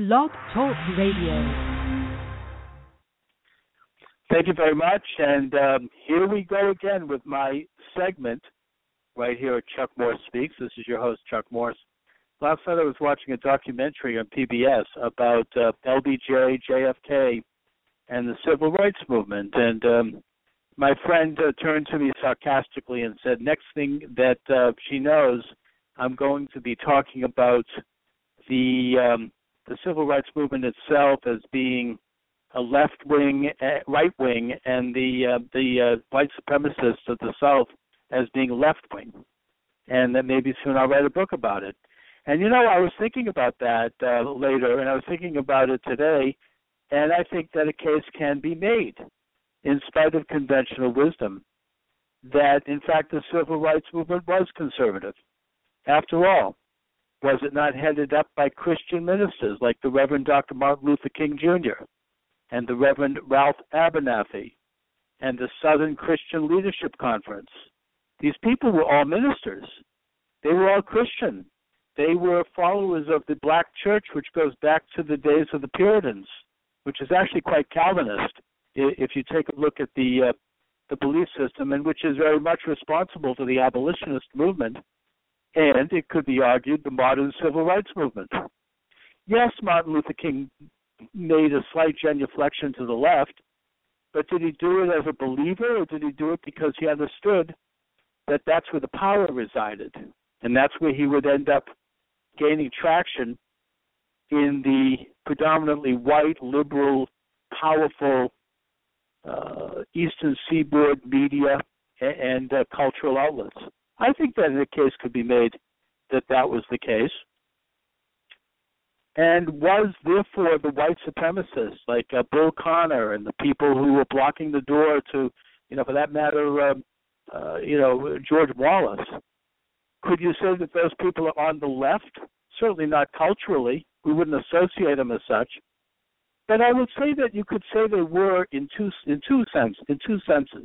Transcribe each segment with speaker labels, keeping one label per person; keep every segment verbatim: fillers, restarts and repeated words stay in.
Speaker 1: Blog Talk Radio.
Speaker 2: Thank you very much, and um, here we go again with my segment right here at Chuck Morse Speaks. This is your host, Chuck Morse. Last night I was watching a documentary on P B S about uh, L B J, J F K, and the Civil Rights Movement, and um, my friend uh, turned to me sarcastically and said, next thing that uh, she knows, I'm going to be talking about the um, the Civil Rights Movement itself as being a left-wing, uh, right-wing, and the uh, the uh, white supremacists of the South as being left-wing, and that maybe soon I'll write a book about it. And, you know, I was thinking about that uh, later, and I was thinking about it today, and I think that a case can be made, in spite of conventional wisdom, that, in fact, the Civil Rights Movement was conservative. After all, was it not headed up by Christian ministers like the Reverend Doctor Martin Luther King Junior and the Reverend Ralph Abernathy and the Southern Christian Leadership Conference? These people were all ministers. They were all Christian. They were followers of the black church, which goes back to the days of the Puritans, which is actually quite Calvinist, if you take a look at the uh, the belief system, and which is very much responsible to the abolitionist movement, and it could be argued the modern civil rights movement. Yes, Martin Luther King made a slight genuflection to the left, but did he do it as a believer, or did he do it because he understood that that's where the power resided, and that's where he would end up gaining traction in the predominantly white, liberal, powerful uh, Eastern Seaboard media and, and uh, cultural outlets? I think that a case could be made that that was the case. And was, therefore, the white supremacists like uh, Bill Connor and the people who were blocking the door to, you know, for that matter, um, uh, you know, George Wallace, could you say that those people are on the left? Certainly not culturally. We wouldn't associate them as such. But I would say that you could say they were in two in two sense in two senses.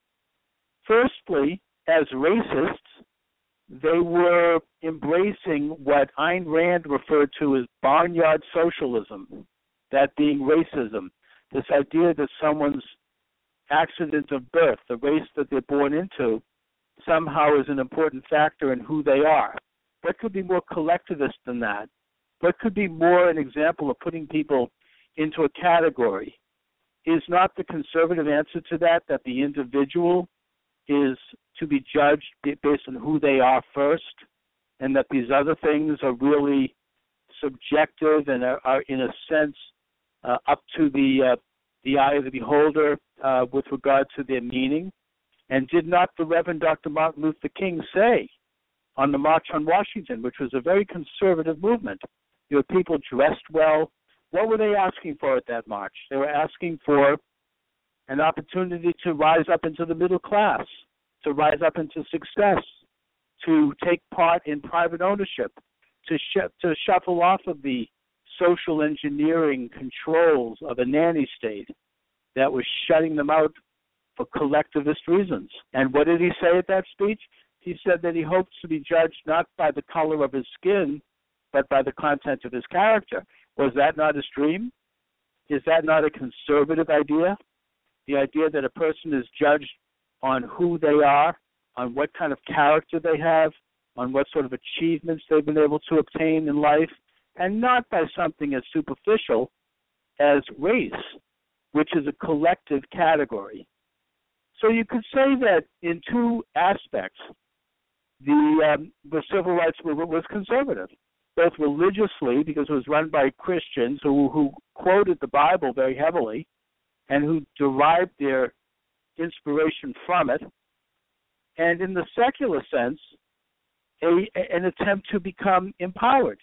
Speaker 2: Firstly, as racists, they were embracing what Ayn Rand referred to as barnyard socialism, that being racism, this idea that someone's accident of birth, the race that they're born into, somehow is an important factor in who they are. What could be more collectivist than that? What could be more an example of putting people into a category? Is not the conservative answer to that that the individual is to be judged based on who they are first, and that these other things are really subjective and are, are in a sense, uh, up to the uh, the eye of the beholder uh, with regard to their meaning? And did not the Reverend Doctor Martin Luther King say on the March on Washington, which was a very conservative movement, there were people dressed well. What were they asking for at that march? They were asking for an opportunity to rise up into the middle class, to rise up into success, to take part in private ownership, to sh- to shuffle off of the social engineering controls of a nanny state that was shutting them out for collectivist reasons. And what did he say at that speech? He said that he hopes to be judged not by the color of his skin, but by the content of his character. Was that not his dream? Is that not a conservative idea? The idea that a person is judged on who they are, on what kind of character they have, on what sort of achievements they've been able to obtain in life, and not by something as superficial as race, which is a collective category. So you could say that in two aspects, the, um, the civil rights movement was conservative, both religiously, because it was run by Christians who, who quoted the Bible very heavily and who derived their inspiration from it, and in the secular sense, a, an attempt to become empowered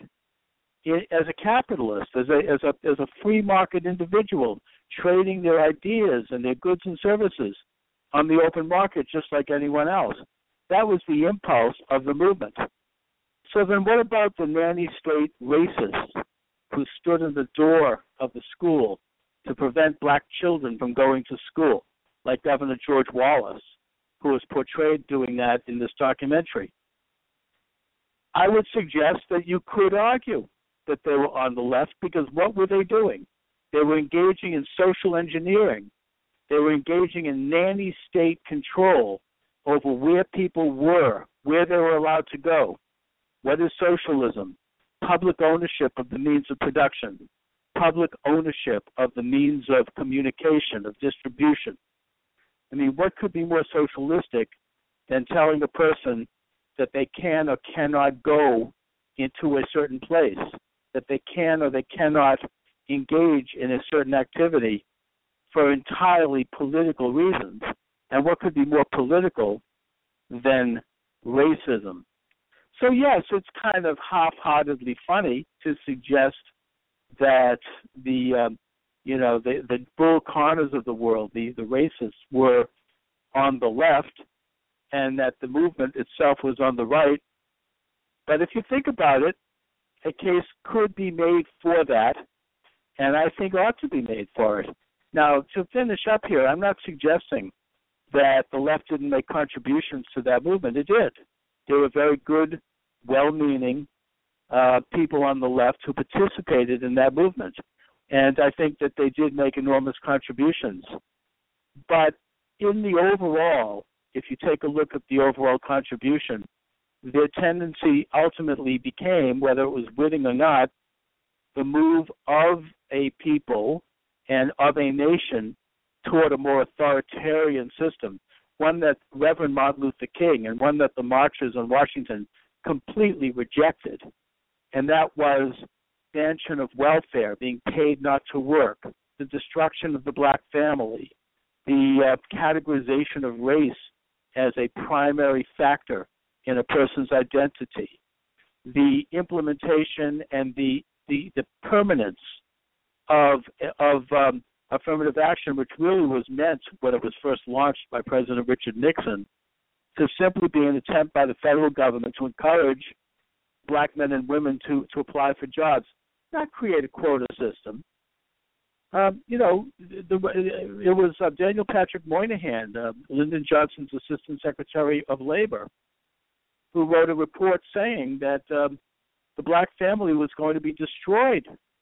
Speaker 2: as a capitalist, as a, as a as a free market individual, trading their ideas and their goods and services on the open market just like anyone else. That was the impulse of the movement. So then what about the nanny state racists who stood in the door of the school to prevent black children from going to school, like Governor George Wallace, who was portrayed doing that in this documentary? I would suggest that you could argue that they were on the left because what were they doing? They were engaging in social engineering. They were engaging in nanny state control over where people were, where they were allowed to go. What is socialism? Public ownership of the means of production, public ownership of the means of communication, of distribution. I mean, what could be more socialistic than telling a person that they can or cannot go into a certain place, that they can or they cannot engage in a certain activity for entirely political reasons? And what could be more political than racism? So yes, it's kind of half-heartedly funny to suggest that the um, you know the the Bull Connors of the world, the the racists, were on the left, and that the movement itself was on the right. But if you think about it, a case could be made for that, and I think ought to be made for it. Now, to finish up here, I'm not suggesting that the left didn't make contributions to that movement. It did. There were very good, well-meaning uh, people on the left who participated in that movement, and I think that they did make enormous contributions. But in the overall, if you take a look at the overall contribution, their tendency ultimately became, whether it was witting or not, the move of a people and of a nation toward a more authoritarian system, one that Reverend Martin Luther King and one that the marchers in Washington completely rejected, and that was expansion of welfare, being paid not to work, the destruction of the black family, the uh, categorization of race as a primary factor in a person's identity, the implementation and the the, the permanence of of um, affirmative action, which really was meant when it was first launched by President Richard Nixon, to simply be an attempt by the federal government to encourage black men and women to, to apply for jobs, not create a quota system. Um, you know, the, it was uh, Daniel Patrick Moynihan, uh, Lyndon Johnson's Assistant Secretary of Labor, who wrote a report saying that um, the black family was going to be destroyed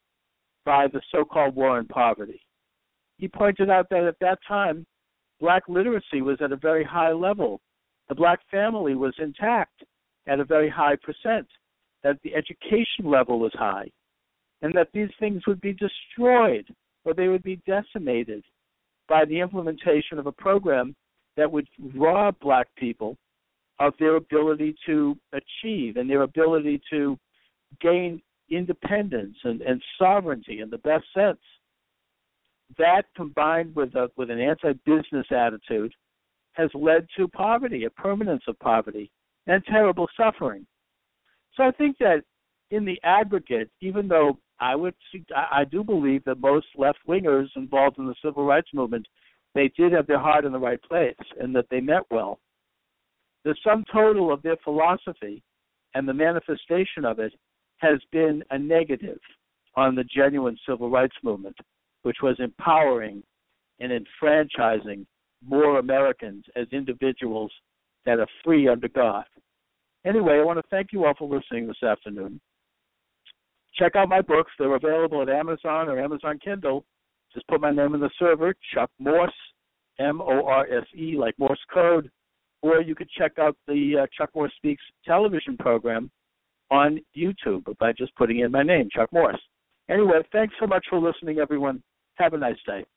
Speaker 2: by the so-called war on poverty. He pointed out that at that time, black literacy was at a very high level. The black family was intact at a very high percent, that the education level was high, and that these things would be destroyed or they would be decimated by the implementation of a program that would rob black people of their ability to achieve and their ability to gain independence and, and sovereignty in the best sense. That, combined with a, with an anti-business attitude, has led to poverty, a permanence of poverty, and terrible suffering. So I think that in the aggregate, even though I would, I do believe that most left-wingers involved in the civil rights movement, they did have their heart in the right place and that they meant well. The sum total of their philosophy and the manifestation of it has been a negative on the genuine civil rights movement, which was empowering and enfranchising more Americans as individuals that are free under God. Anyway, I want to thank you all for listening this afternoon. Check out my books. They're available at Amazon or Amazon Kindle. Just put my name in the server, Chuck Morse, M O R S E, like Morse code. Or you could check out the uh, Chuck Morse Speaks television program on YouTube by just putting in my name, Chuck Morse. Anyway, thanks so much for listening, everyone. Have a nice day.